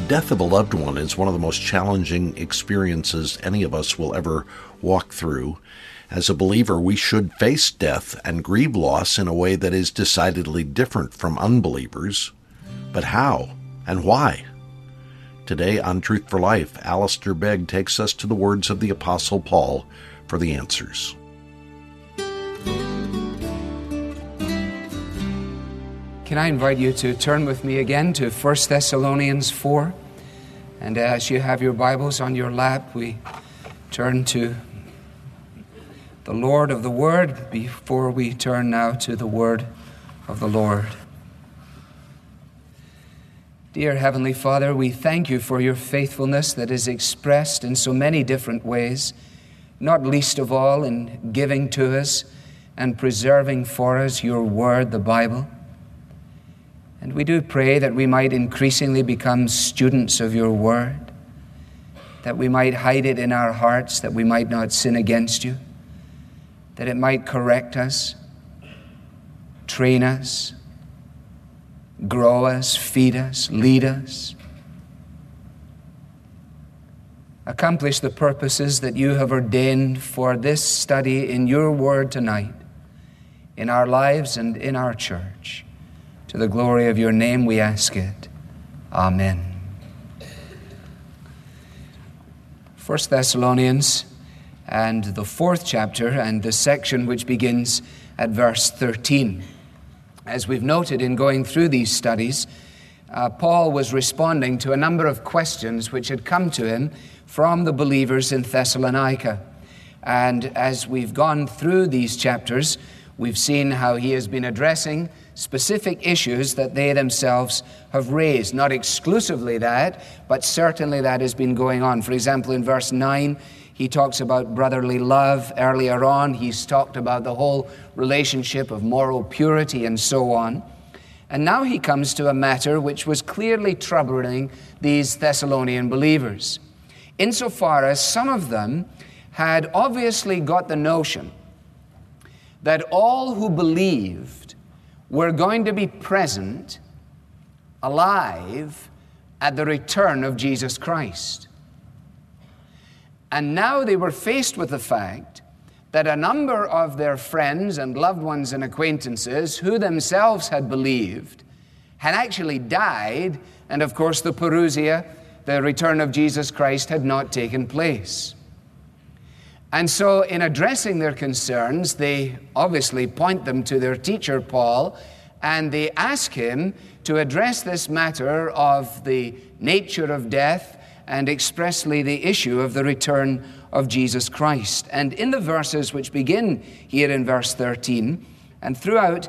The death of a loved one is one of the most challenging experiences any of us will ever walk through. As a believer, we should face death and grieve loss in a way that is decidedly different from unbelievers. But how and why? Today on Truth for Life, Alistair Begg takes us to the words of the Apostle Paul for the answers. Can I invite you to turn with me again to 1 Thessalonians 4? And as you have your Bibles on your lap, we turn to the Lord of the Word before we turn now to the Word of the Lord. Dear Heavenly Father, we thank you for your faithfulness that is expressed in so many different ways, not least of all in giving to us and preserving for us your Word, the Bible. And we do pray that we might increasingly become students of your word, that we might hide it in our hearts, that we might not sin against you, that it might correct us, train us, grow us, feed us, lead us, accomplish the purposes that you have ordained for this study in your word tonight, in our lives and in our church. To the glory of your name we ask it. Amen. 1 Thessalonians and the 4th chapter and the section which begins at verse 13. As we've noted in going through these studies, Paul was responding to a number of questions which had come to him from the believers in Thessalonica. And as we've gone through these chapters, we've seen how he has been addressing specific issues that they themselves have raised. Not exclusively that, but certainly that has been going on. For example, in verse 9, he talks about brotherly love. Earlier on, he's talked about the whole relationship of moral purity and so on. And now he comes to a matter which was clearly troubling these Thessalonian believers, insofar as some of them had obviously got the notion that all who believed were going to be present, alive, at the return of Jesus Christ. And now they were faced with the fact that a number of their friends and loved ones and acquaintances who themselves had believed had actually died, and of course the parousia, the return of Jesus Christ, had not taken place. And so in addressing their concerns, they obviously point them to their teacher, Paul, and they ask him to address this matter of the nature of death and expressly the issue of the return of Jesus Christ. And in the verses which begin here in verse 13, and throughout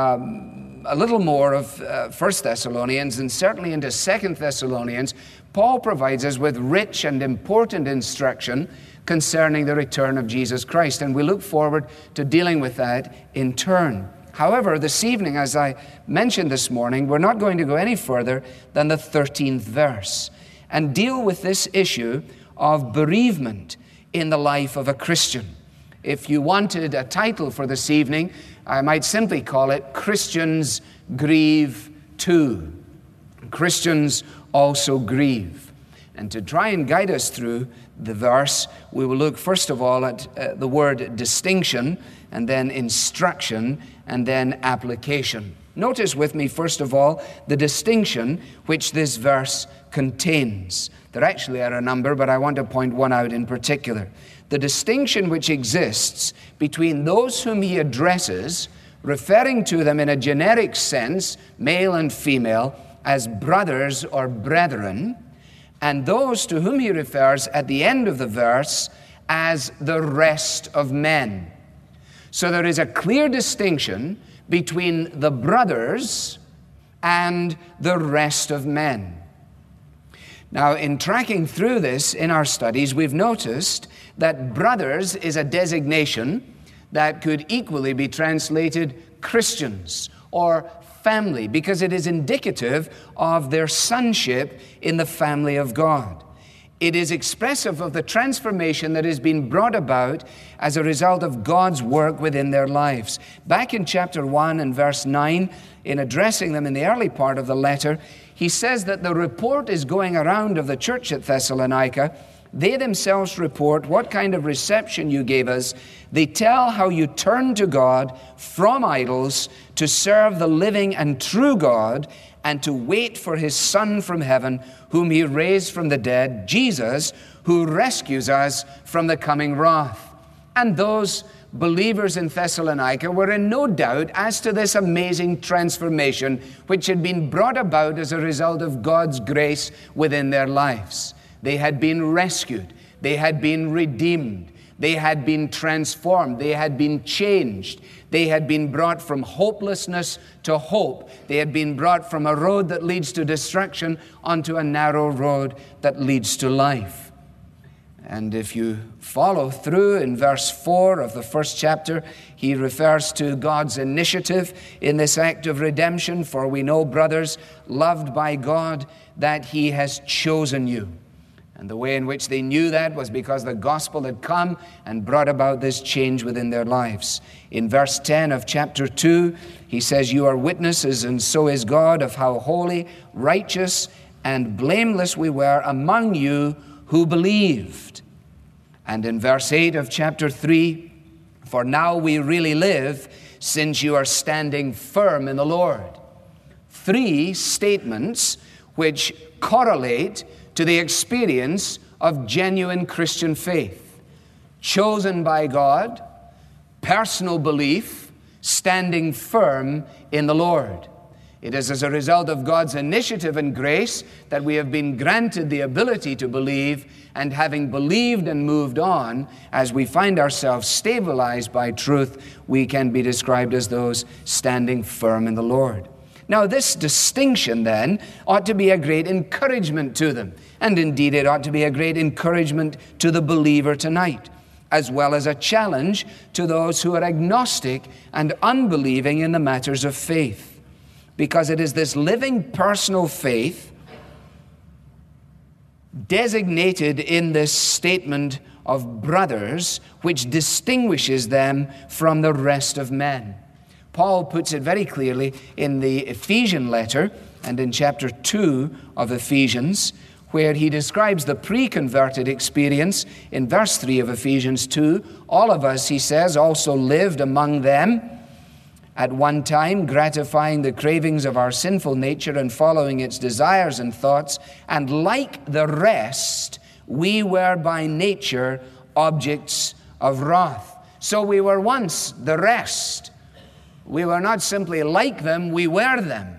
a little more of 1 Thessalonians and certainly into 2 Thessalonians, Paul provides us with rich and important instruction concerning the return of Jesus Christ. And we look forward to dealing with that in turn. However, this evening, as I mentioned this morning, we're not going to go any further than the 13th verse and deal with this issue of bereavement in the life of a Christian. If you wanted a title for this evening, I might simply call it Christians Grieve Too. Christians also grieve. And to try and guide us through the verse, we will look first of all at the word distinction, and then instruction, and then application. Notice with me, first of all, the distinction which this verse contains. There actually are a number, but I want to point one out in particular. The distinction which exists between those whom he addresses, referring to them in a generic sense, male and female, as brothers or brethren, and those to whom he refers at the end of the verse as the rest of men. So there is a clear distinction between the brothers and the rest of men. Now, in tracking through this in our studies, we've noticed that brothers is a designation that could equally be translated Christians or family, because it is indicative of their sonship in the family of God. It is expressive of the transformation that has been brought about as a result of God's work within their lives. Back in chapter 1 and verse 9, in addressing them in the early part of the letter, he says that the report is going around of the church at Thessalonica. They themselves report what kind of reception you gave us. They tell how you turned to God from idols to serve the living and true God and to wait for his Son from heaven, whom he raised from the dead, Jesus, who rescues us from the coming wrath. And those believers in Thessalonica were in no doubt as to this amazing transformation which had been brought about as a result of God's grace within their lives. They had been rescued. They had been redeemed. They had been transformed. They had been changed. They had been brought from hopelessness to hope. They had been brought from a road that leads to destruction onto a narrow road that leads to life. And if you follow through in verse 4 of the first chapter, he refers to God's initiative in this act of redemption. For we know, brothers, loved by God, that he has chosen you. And the way in which they knew that was because the gospel had come and brought about this change within their lives. In verse 10 of chapter 2, he says, you are witnesses, and so is God, of how holy, righteous, and blameless we were among you who believed. And in verse 8 of chapter 3, for now we really live, since you are standing firm in the Lord. 3 statements which correlate to the experience of genuine Christian faith. Chosen by God, personal belief, standing firm in the Lord. It is as a result of God's initiative and grace that we have been granted the ability to believe, and having believed and moved on, as we find ourselves stabilized by truth, we can be described as those standing firm in the Lord. Now, this distinction, then, ought to be a great encouragement to them. And indeed, it ought to be a great encouragement to the believer tonight, as well as a challenge to those who are agnostic and unbelieving in the matters of faith. Because it is this living personal faith designated in this statement of brothers which distinguishes them from the rest of men. Paul puts it very clearly in the Ephesian letter and in chapter 2 of Ephesians, where he describes the pre-converted experience in verse 3 of Ephesians 2. All of us, he says, also lived among them at one time, gratifying the cravings of our sinful nature and following its desires and thoughts, and like the rest, we were by nature objects of wrath. So we were once the rest. We were not simply like them, we were them.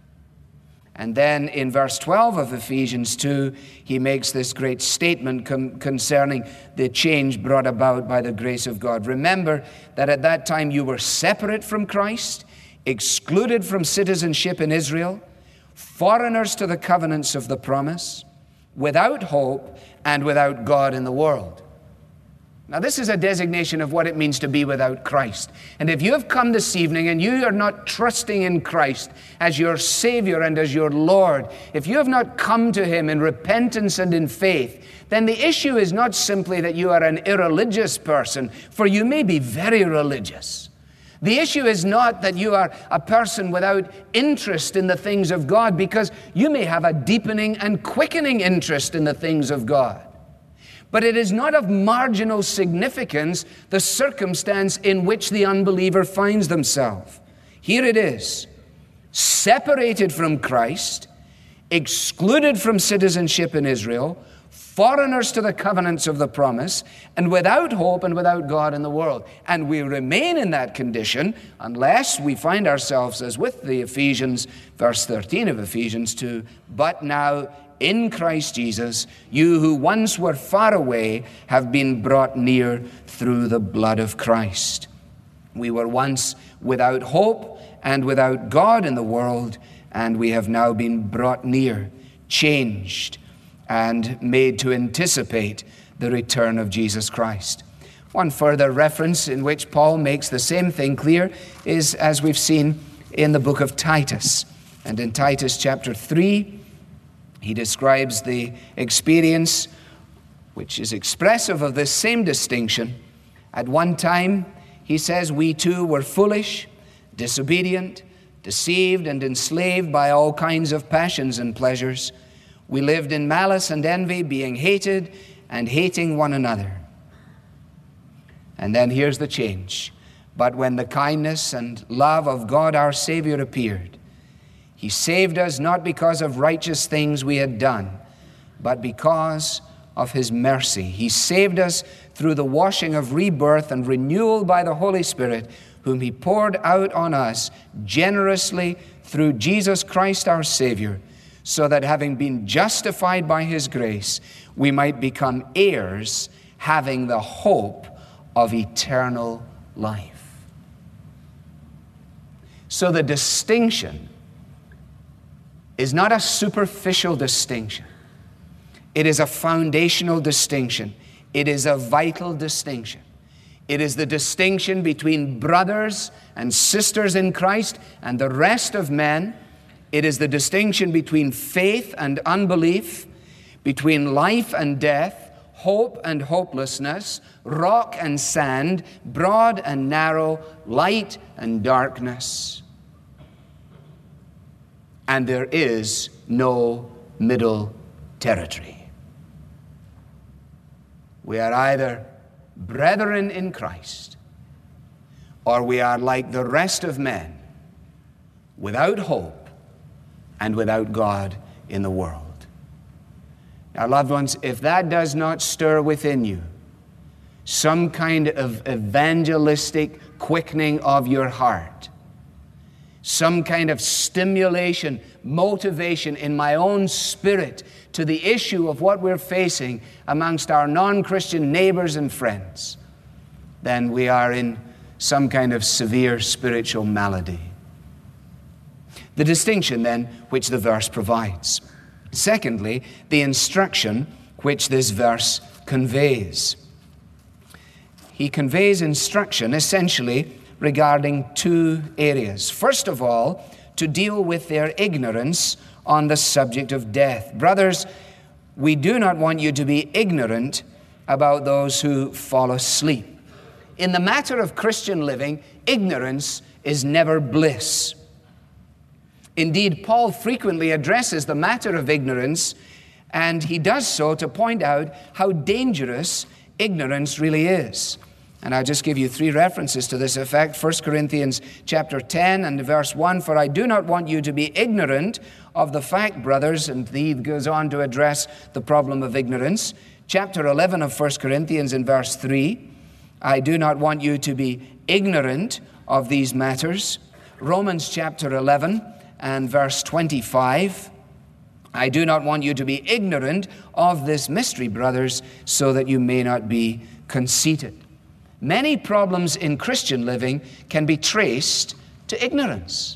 And then in verse 12 of Ephesians 2, he makes this great statement concerning the change brought about by the grace of God. Remember that at that time you were separate from Christ, excluded from citizenship in Israel, foreigners to the covenants of the promise, without hope and without God in the world. Now, this is a designation of what it means to be without Christ. And if you have come this evening and you are not trusting in Christ as your Savior and as your Lord, if you have not come to Him in repentance and in faith, then the issue is not simply that you are an irreligious person, for you may be very religious. The issue is not that you are a person without interest in the things of God, because you may have a deepening and quickening interest in the things of God. But it is not of marginal significance the circumstance in which the unbeliever finds themselves. Here it is: separated from Christ, excluded from citizenship in Israel, foreigners to the covenants of the promise, and without hope and without God in the world. And we remain in that condition unless we find ourselves, as with the Ephesians, verse 13 of Ephesians 2, but now in Christ Jesus, you who once were far away have been brought near through the blood of Christ. We were once without hope and without God in the world, and we have now been brought near, changed, and made to anticipate the return of Jesus Christ. One further reference in which Paul makes the same thing clear is, as we've seen, in the book of Titus. And in Titus chapter 3, he describes the experience which is expressive of this same distinction. At one time, he says, we too were foolish, disobedient, deceived and enslaved by all kinds of passions and pleasures. We lived in malice and envy, being hated and hating one another. And then here's the change. But when the kindness and love of God our Savior appeared, He saved us not because of righteous things we had done, but because of His mercy. He saved us through the washing of rebirth and renewal by the Holy Spirit, whom He poured out on us generously through Jesus Christ our Savior, so that having been justified by His grace, we might become heirs, having the hope of eternal life. So the distinction is not a superficial distinction. It is a foundational distinction. It is a vital distinction. It is the distinction between brothers and sisters in Christ and the rest of men. It is the distinction between faith and unbelief, between life and death, hope and hopelessness, rock and sand, broad and narrow, light and darkness. And there is no middle territory. We are either brethren in Christ, or we are like the rest of men, without hope and without God in the world. Now, loved ones, if that does not stir within you some kind of evangelistic quickening of your heart, some kind of stimulation, motivation in my own spirit to the issue of what we're facing amongst our non-Christian neighbors and friends, then we are in some kind of severe spiritual malady. The distinction then which the verse provides. Secondly, the instruction which this verse conveys. He conveys instruction essentially regarding two areas. First of all, to deal with their ignorance on the subject of death. Brothers, we do not want you to be ignorant about those who fall asleep. In the matter of Christian living, ignorance is never bliss. Indeed, Paul frequently addresses the matter of ignorance, and he does so to point out how dangerous ignorance really is. And I'll just give you three references to this effect. 1 Corinthians chapter 10 and verse 1, "For I do not want you to be ignorant of the fact, brothers," and he goes on to address the problem of ignorance. Chapter 11 of 1 Corinthians in verse 3, "I do not want you to be ignorant of these matters." Romans chapter 11 and verse 25, "I do not want you to be ignorant of this mystery, brothers, so that you may not be conceited." Many problems in Christian living can be traced to ignorance.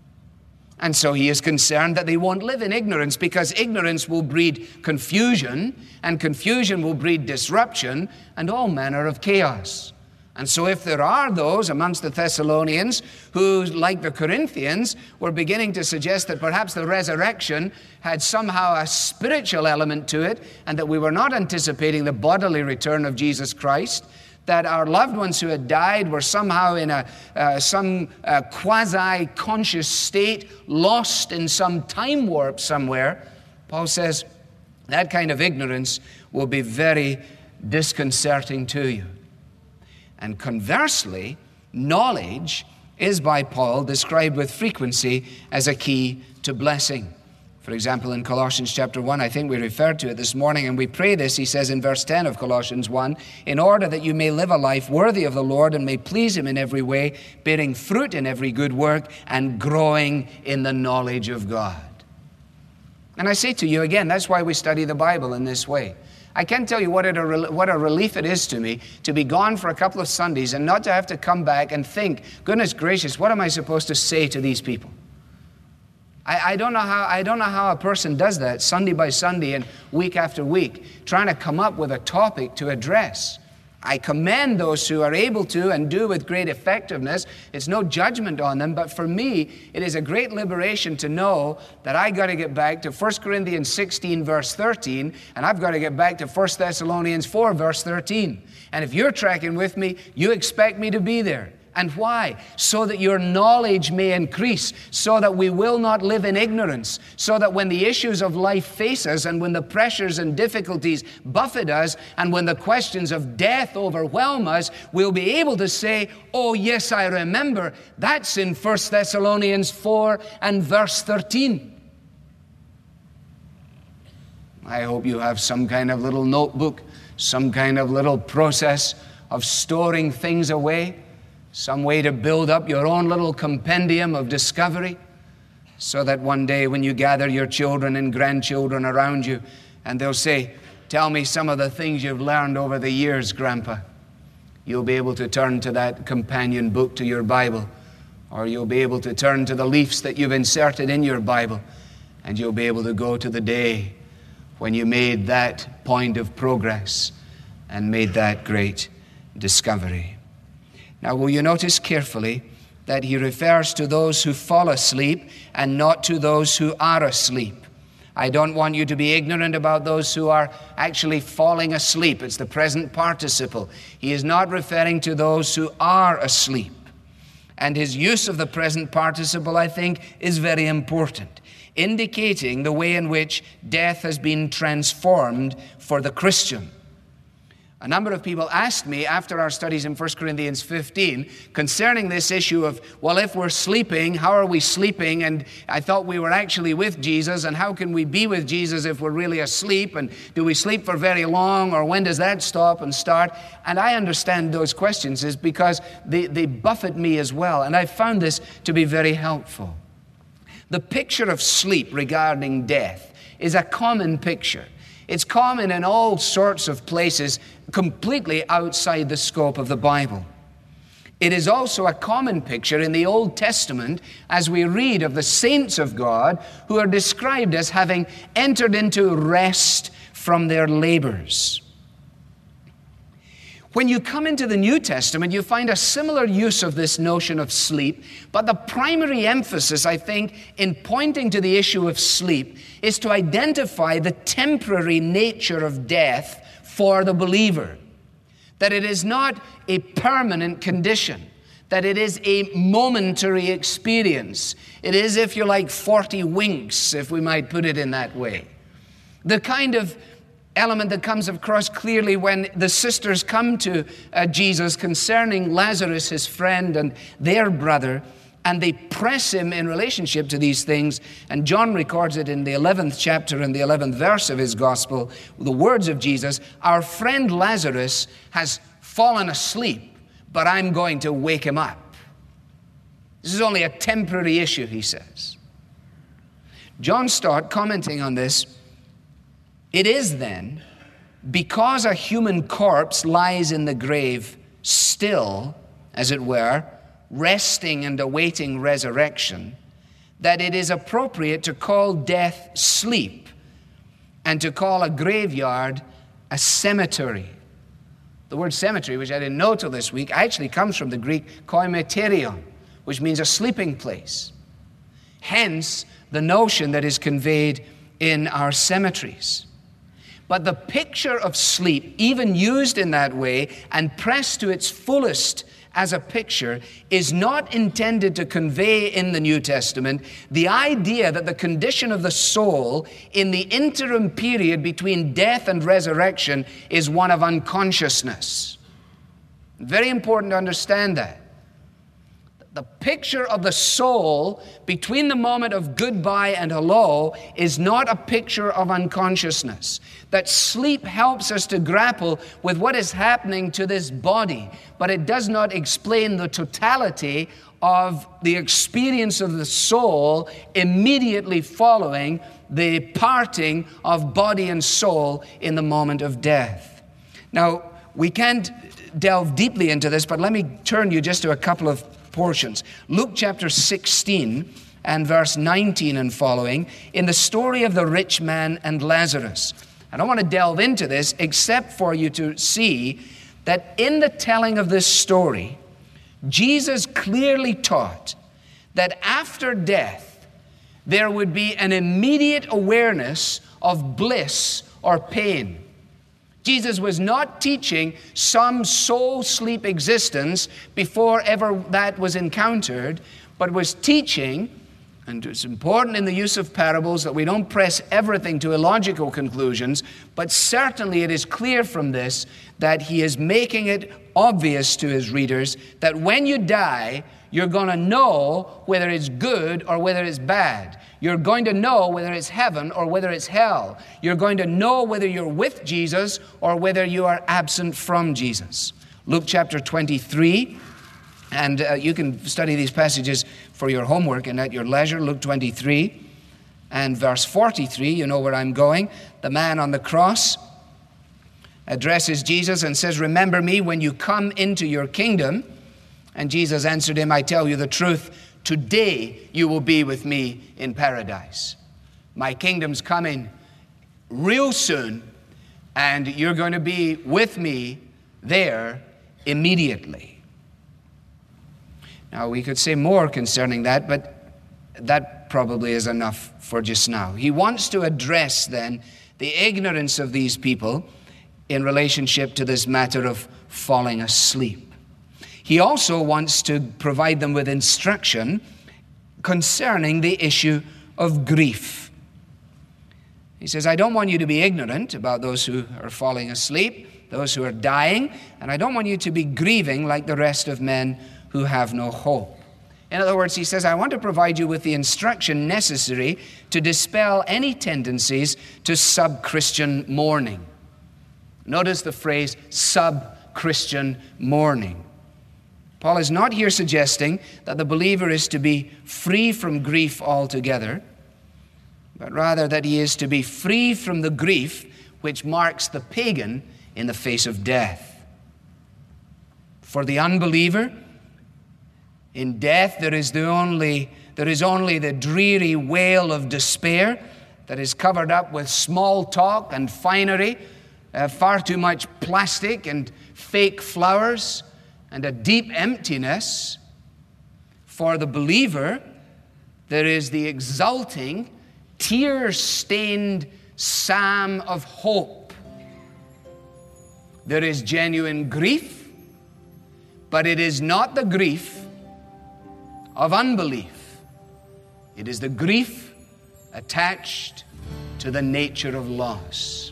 And so he is concerned that they won't live in ignorance, because ignorance will breed confusion, and confusion will breed disruption and all manner of chaos. And so if there are those amongst the Thessalonians who, like the Corinthians, were beginning to suggest that perhaps the resurrection had somehow a spiritual element to it, and that we were not anticipating the bodily return of Jesus Christ, that our loved ones who had died were somehow in some quasi-conscious state, lost in some time warp somewhere, Paul says that kind of ignorance will be very disconcerting to you. And conversely, knowledge is by Paul described with frequency as a key to blessing. For example, in Colossians chapter 1, I think we referred to it this morning, and we pray this. He says in verse 10 of Colossians 1, "In order that you may live a life worthy of the Lord and may please Him in every way, bearing fruit in every good work and growing in the knowledge of God." And I say to you again, that's why we study the Bible in this way. I can't tell you what a relief it is to me to be gone for a couple of Sundays and not to have to come back and think, goodness gracious, what am I supposed to say to these people? I don't know how a person does that Sunday by Sunday and week after week, trying to come up with a topic to address. I commend those who are able to and do with great effectiveness. It's no judgment on them, but for me, it is a great liberation to know that I got to get back to 1 Corinthians 16 verse 13, and I've got to get back to 1 Thessalonians 4 verse 13. And if you're tracking with me, you expect me to be there. And why? So that your knowledge may increase, so that we will not live in ignorance, so that when the issues of life face us, and when the pressures and difficulties buffet us, and when the questions of death overwhelm us, we'll be able to say, oh yes, I remember. That's in 1 Thessalonians 4 and verse 13. I hope you have some kind of little notebook, some kind of little process of storing things away, some way to build up your own little compendium of discovery, so that one day when you gather your children and grandchildren around you, and they'll say, tell me some of the things you've learned over the years, Grandpa, you'll be able to turn to that companion book to your Bible, or you'll be able to turn to the leaves that you've inserted in your Bible, and you'll be able to go to the day when you made that point of progress and made that great discovery. Now, will you notice carefully that he refers to those who fall asleep and not to those who are asleep? I don't want you to be ignorant about those who are actually falling asleep. It's the present participle. He is not referring to those who are asleep. And his use of the present participle, I think, is very important, indicating the way in which death has been transformed for the Christian. A number of people asked me after our studies in 1 Corinthians 15 concerning this issue of, well, if we're sleeping, how are we sleeping? And I thought we were actually with Jesus, and how can we be with Jesus if we're really asleep? And do we sleep for very long, or when does that stop and start? And I understand those questions is because they buffet me as well, and I found this to be very helpful. The picture of sleep regarding death is a common picture. It's common in all sorts of places, completely outside the scope of the Bible. It is also a common picture in the Old Testament as we read of the saints of God who are described as having entered into rest from their labors. When you come into the New Testament, you find a similar use of this notion of sleep, but the primary emphasis, I think, in pointing to the issue of sleep is to identify the temporary nature of death for the believer. That it is not a permanent condition, that it is a momentary experience. It is, if you like, 40 winks, if we might put it in that way. The kind of element that comes across clearly when the sisters come to Jesus concerning Lazarus, his friend, and their brother, and they press him in relationship to these things. And John records it in the 11th chapter and the 11th verse of his gospel, the words of Jesus, our friend Lazarus has fallen asleep, but I'm going to wake him up. This is only a temporary issue, he says. John Stott, commenting on this, it is then, because a human corpse lies in the grave still, as it were, resting and awaiting resurrection, that it is appropriate to call death sleep and to call a graveyard a cemetery. The word cemetery, which I didn't know till this week, actually comes from the Greek koimeterion, which means a sleeping place. Hence, the notion that is conveyed in our cemeteries. But the picture of sleep, even used in that way and pressed to its fullest as a picture, is not intended to convey in the New Testament the idea that the condition of the soul in the interim period between death and resurrection is one of unconsciousness. Very important to understand that. The picture of the soul between the moment of goodbye and hello is not a picture of unconsciousness. That sleep helps us to grapple with what is happening to this body, but it does not explain the totality of the experience of the soul immediately following the parting of body and soul in the moment of death. Now, we can't delve deeply into this, but let me turn you just to a couple of portions. Luke chapter 16 and verse 19 and following, in the story of the rich man and Lazarus. I don't want to delve into this except for you to see that in the telling of this story, Jesus clearly taught that after death, there would be an immediate awareness of bliss or pain. Jesus was not teaching some soul sleep existence before ever that was encountered, but was teaching, and it's important in the use of parables that we don't press everything to illogical conclusions, but certainly it is clear from this that he is making it obvious to his readers that when you die, you're going to know whether it's good or whether it's bad. You're going to know whether it's heaven or whether it's hell. You're going to know whether you're with Jesus or whether you are absent from Jesus. Luke chapter 23, and you can study these passages for your homework and at your leisure. Luke 23 and verse 43, you know where I'm going. The man on the cross addresses Jesus and says, "Remember me when you come into your kingdom." And Jesus answered him, "I tell you the truth, today you will be with me in paradise." My kingdom's coming real soon, and you're going to be with me there immediately. Now, we could say more concerning that, but that probably is enough for just now. He wants to address then the ignorance of these people in relationship to this matter of falling asleep. He also wants to provide them with instruction concerning the issue of grief. He says, I don't want you to be ignorant about those who are falling asleep, those who are dying, and I don't want you to be grieving like the rest of men who have no hope. In other words, he says, I want to provide you with the instruction necessary to dispel any tendencies to sub-Christian mourning. Notice the phrase sub-Christian mourning. Paul is not here suggesting that the believer is to be free from grief altogether, but rather that he is to be free from the grief which marks the pagan in the face of death. For the unbeliever, in death there is only the dreary wail of despair that is covered up with small talk and finery, far too much plastic and fake flowers, and a deep emptiness. For the believer, there is the exulting, tear-stained psalm of hope. There is genuine grief, but it is not the grief of unbelief. It is the grief attached to the nature of loss.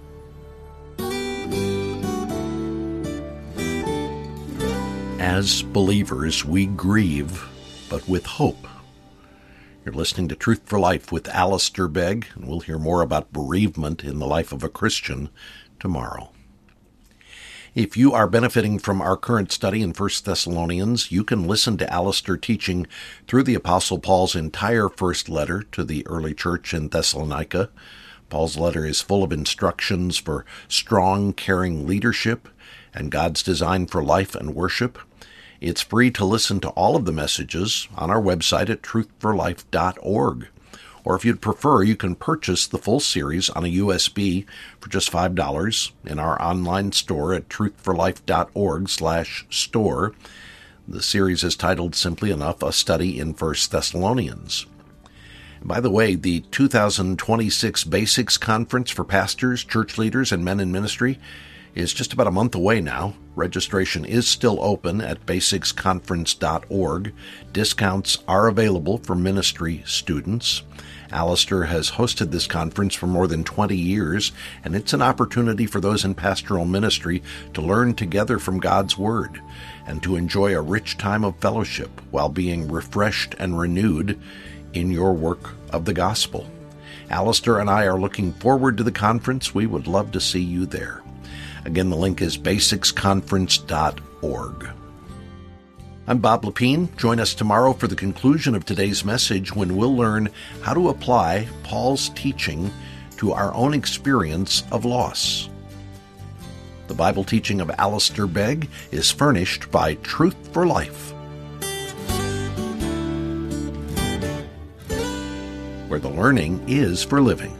As believers, we grieve, but with hope. You're listening to Truth for Life with Alistair Begg, and we'll hear more about bereavement in the life of a Christian tomorrow. If you are benefiting from our current study in 1 Thessalonians, you can listen to Alistair teaching through the Apostle Paul's entire first letter to the early church in Thessalonica. Paul's letter is full of instructions for strong, caring leadership and God's design for life and worship. It's free to listen to all of the messages on our website at truthforlife.org. Or if you'd prefer, you can purchase the full series on a USB for just $5 in our online store at truthforlife.org/store. The series is titled simply enough, A Study in 1 Thessalonians. By the way, the 2026 Basics Conference for Pastors, Church Leaders, and Men in Ministry is just about a month away now. Registration is still open at basicsconference.org. Discounts are available for ministry students. Alistair has hosted this conference for more than 20 years, and it's an opportunity for those in pastoral ministry to learn together from God's Word and to enjoy a rich time of fellowship while being refreshed and renewed in your work of the gospel. Alistair and I are looking forward to the conference. We would love to see you there. Again, the link is basicsconference.org. I'm Bob Lepine. Join us tomorrow for the conclusion of today's message when we'll learn how to apply Paul's teaching to our own experience of loss. The Bible teaching of Alistair Begg is furnished by Truth for Life, where the learning is for living.